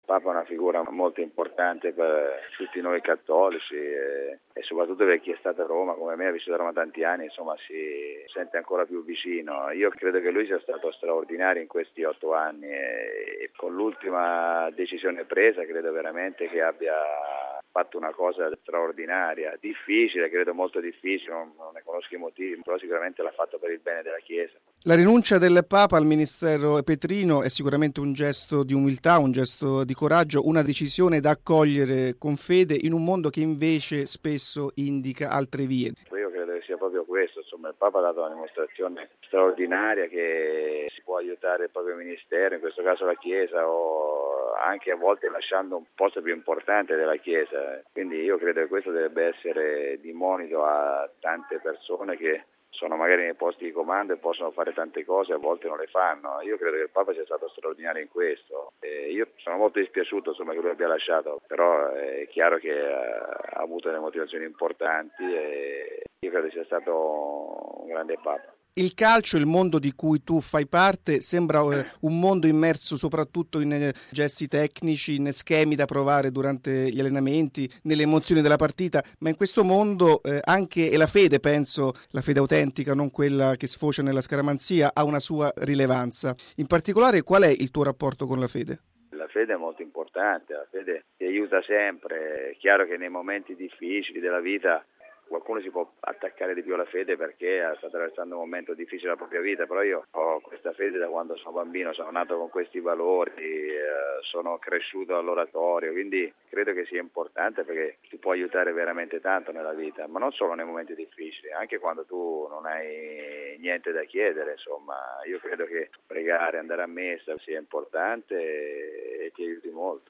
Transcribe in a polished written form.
Papa è una figura molto importante per tutti noi cattolici e soprattutto per chi è stato a Roma, come me, ha vissuto a Roma tanti anni, insomma si sente ancora più vicino. Io credo che lui sia stato straordinario in questi 8 anni e con l'ultima decisione presa credo veramente che abbia fatto una cosa straordinaria, difficile, credo molto difficile, non ne conosco i motivi, però sicuramente l'ha fatto per il bene della Chiesa. La rinuncia del Papa al ministero petrino è sicuramente un gesto di umiltà, un gesto di coraggio, una decisione da accogliere con fede in un mondo che invece spesso indica altre vie. Io credo che sia proprio questo, insomma il Papa ha dato una dimostrazione straordinaria che si può aiutare il proprio ministero, in questo caso la Chiesa, o anche a volte lasciando un posto più importante della Chiesa. Quindi io credo che questo dovrebbe essere di monito a tante persone che sono magari nei posti di comando e possono fare tante cose, a volte non le fanno. Io credo che il Papa sia stato straordinario in questo. Io sono molto dispiaciuto insomma, che lui abbia lasciato, però è chiaro che ha avuto delle motivazioni importanti e io credo sia stato un grande Papa. Il calcio, il mondo di cui tu fai parte, sembra un mondo immerso soprattutto in gesti tecnici, in schemi da provare durante gli allenamenti, nelle emozioni della partita, ma in questo mondo anche la fede, penso, la fede autentica, non quella che sfocia nella scaramanzia, ha una sua rilevanza. In particolare, qual è il tuo rapporto con la fede? La fede è molto importante, la fede ti aiuta sempre. È chiaro che nei momenti difficili della vita qualcuno si può attaccare di più alla fede perché sta attraversando un momento difficile della propria vita, però io ho questa fede da quando sono bambino, sono nato con questi valori, sono cresciuto all'oratorio, quindi credo che sia importante perché ti può aiutare veramente tanto nella vita, ma non solo nei momenti difficili, anche quando tu non hai niente da chiedere, insomma, io credo che pregare, andare a messa sia importante e ti aiuti molto.